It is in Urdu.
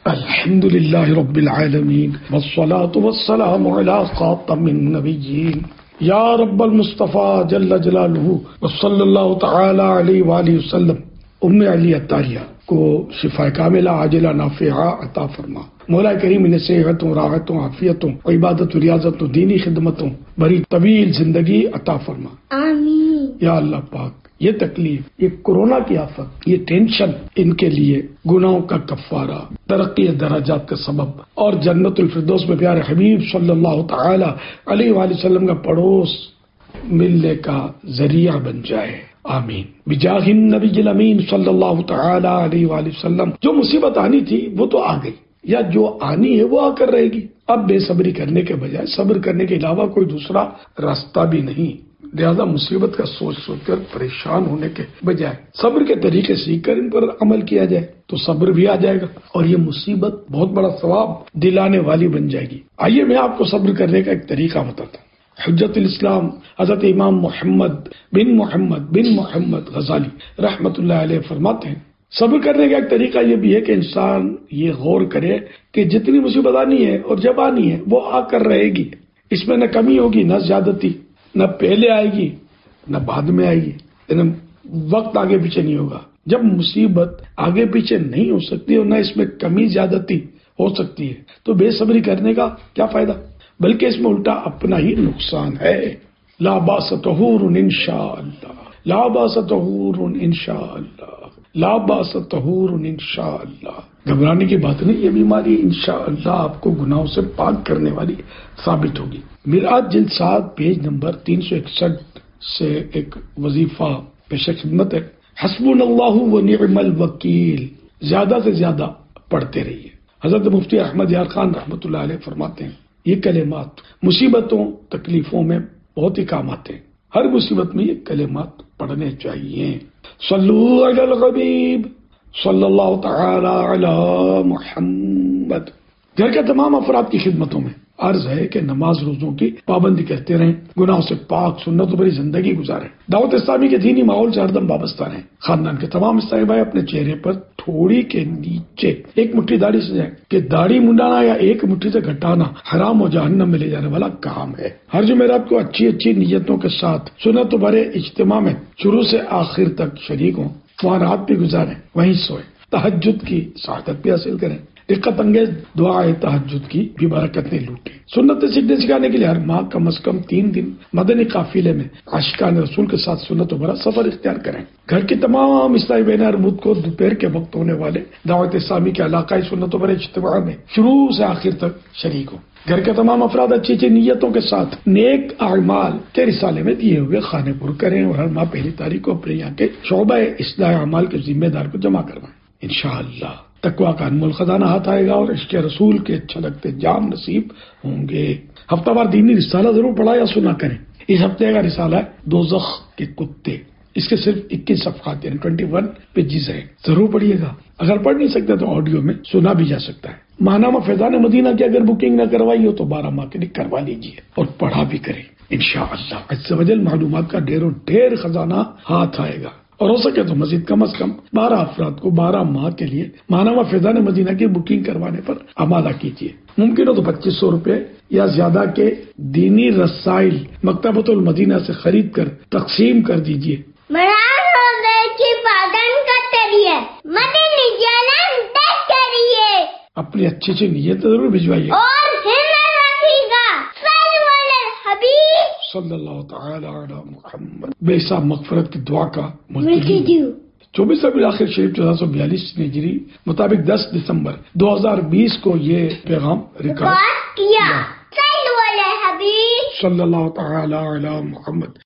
الحمد للہ رب العالمین والصلاة والسلام علی خاتم النبیین یا رب المصطفیٰ جل جلالہ وصلی اللہ تعالی علیہ وآلہ وسلم ام علی الطاہرہ کو شفا کاملہ عاجلہ نافعہ عطا فرما۔ مولا کریم انہیں صحتوں، راحتوں، عافیتوں، عبادت و ریاضت و دینی خدمتوں بڑی طویل زندگی عطا فرما، آمین۔ یا اللہ پاک یہ تکلیف، یہ کورونا کی آفت، یہ ٹینشن ان کے لیے گناہوں کا کفارہ، ترقی درجات کا سبب اور جنت الفردوس میں پیارے حبیب صلی اللہ تعالی علیہ وآلہ وسلم کا پڑوس ملنے کا ذریعہ بن جائے، آمین۔ بجاہ النبی الامین صلی اللہ تعالی علیہ وآلہ وسلم۔ جو مصیبت آنی تھی وہ تو آ گئی، یا جو آنی ہے وہ آ کر رہے گی۔ اب بے صبری کرنے کے بجائے صبر کرنے کے علاوہ کوئی دوسرا راستہ بھی نہیں، لہذا مصیبت کا سوچ سوچ کر پریشان ہونے کے بجائے صبر کے طریقے سیکھ کر ان پر عمل کیا جائے تو صبر بھی آ جائے گا اور یہ مصیبت بہت بڑا ثواب دلانے والی بن جائے گی۔ آئیے میں آپ کو صبر کرنے کا ایک طریقہ بتاتا ہوں۔ حجت الاسلام حضرت امام محمد بن محمد غزالی رحمت اللہ علیہ فرماتے ہیں، صبر کرنے کا ایک طریقہ یہ بھی ہے کہ انسان یہ غور کرے کہ جتنی مصیبت آنی ہے اور جب آنی ہے وہ آ کر رہے گی، اس میں نہ کمی ہوگی نہ زیادتی، نہ پہلے آئے گی نہ بعد میں آئے گی، یعنی وقت آگے پیچھے نہیں ہوگا۔ جب مصیبت آگے پیچھے نہیں ہو سکتی اور نہ اس میں کمی زیادتی ہو سکتی ہے تو بے صبری کرنے کا کیا فائدہ، بلکہ اس میں الٹا اپنا ہی نقصان ہے۔ لا باس طہور انشاءاللہ، لا باس طہور انشاءاللہ، لا باس طہور انشاءاللہ۔ گھبرانے کی بات نہیں، یہ بیماری انشاءاللہ آپ کو گناہوں سے پاک کرنے والی ثابت ہوگی۔ میرات جلد 7 پیج نمبر 361 سے ایک وظیفہ پیش خدمت ہے، حسبنا اللہ و نعم الوکیل، زیادہ سے زیادہ پڑھتے رہیے۔ حضرت مفتی احمد یار خان رحمۃ اللہ علیہ فرماتے ہیں یہ کلمات مصیبتوں تکلیفوں میں بہت ہی کام آتے ہیں، ہر مصیبت میں یہ کلمات پڑھنے چاہیے۔ صلو علی الحبیب صلی اللہ تعالی علی محمد۔ گھر کے تمام افراد کی خدمتوں میں عرض ہے کہ نماز روزوں کی پابندی کرتے رہیں، گناہوں سے پاک سنت بھری زندگی گزاریں، دعوت اسلامی کے دینی ماحول سے ہردم وابستہ رہیں، خاندان کے تمام اسلامی بھائی اپنے چہرے پر تھوڑی کے نیچے ایک مٹھی داڑھی سجائیں کہ داڑھی منڈانا یا ایک مٹھی سے گھٹانا حرام و جہنم میں لے جانے والا کام ہے۔ ہر جمعرات کو اچھی نیتوں کے ساتھ سنت بھرے اجتماع میں شروع سے آخر تک شریک ہوں، وہاں رات بھی گزاریں، وہیں سوئیں، تہجد کی سعادت بھی حاصل کریں، دقت انگیز دعائے تہجد کی بھی برکتیں لوٹیں۔ سنت سیکھنے سکھانے کے لیے ہر ماہ کم از کم 3 دن مدنی قافلے میں عاشقان رسول کے ساتھ سنت و بھرا سفر اختیار کریں۔ گھر کی تمام اسلامی بہنیں ہر بدھ کو دوپہر کے وقت ہونے والے دعوت اسلامی کے علاقائی سنت و بھرے اجتماع میں شروع سے آخر تک شریک ہوں۔ گھر کے تمام افراد اچھی نیتوں کے ساتھ نیک اعمال کے رسالے میں دیے ہوئے خانے پر کریں اور ہر ماہ 1 تاریخ کو اپنے یہاں کے شعبہ اصلاح اعمال کے ذمہ دار کو جمع کروائیں۔ انشاءاللہ تقویٰ کا انمول خزانہ ہاتھ آئے گا اور عشق رسول کے چھلکتے جام نصیب ہوں گے۔ ہفتہ وار دینی رسالہ ضرور پڑھا یا سنا کریں۔ اس ہفتے کا رسالہ ہے دوزخ کے کتے، اس کے صرف 21 صفحات یعنی 21 پیجز ہیں، ضرور پڑھیے گا۔ اگر پڑھ نہیں سکتے تو آڈیو میں سنا بھی جا سکتا ہے۔ ماہنامہ فیضان مدینہ کی اگر بکنگ نہ کروائی ہو تو 12 ماہ کے لیے کروا لیجیے اور پڑھا بھی کریں، انشاءاللہ عز و جل معلومات کا ڈھیر خزانہ ہاتھ آئے گا۔ اور ہو سکے تو مزید کم از کم 12 افراد کو 12 ماہ کے لیے ماہنامہ فیضان مدینہ کی بکنگ کروانے پر آمادہ کیجیے۔ ممکن ہو تو 2500 روپے یا زیادہ کے دینی رسائل مکتبۃ المدینہ سے خرید کر تقسیم کر دیجیے۔ اپنی اچھی نیت ضرور بھجوائیے صلی اللہ تعالی علی محمد۔ بے حساب مغفرت کی دعا کا ملتجی 24 ربیع الاخر شریف 1442 ہجری مطابق 10 دسمبر 2020 کو یہ پیغام ریکارڈ کیا۔ صلی اللہ تعالی علی محمد۔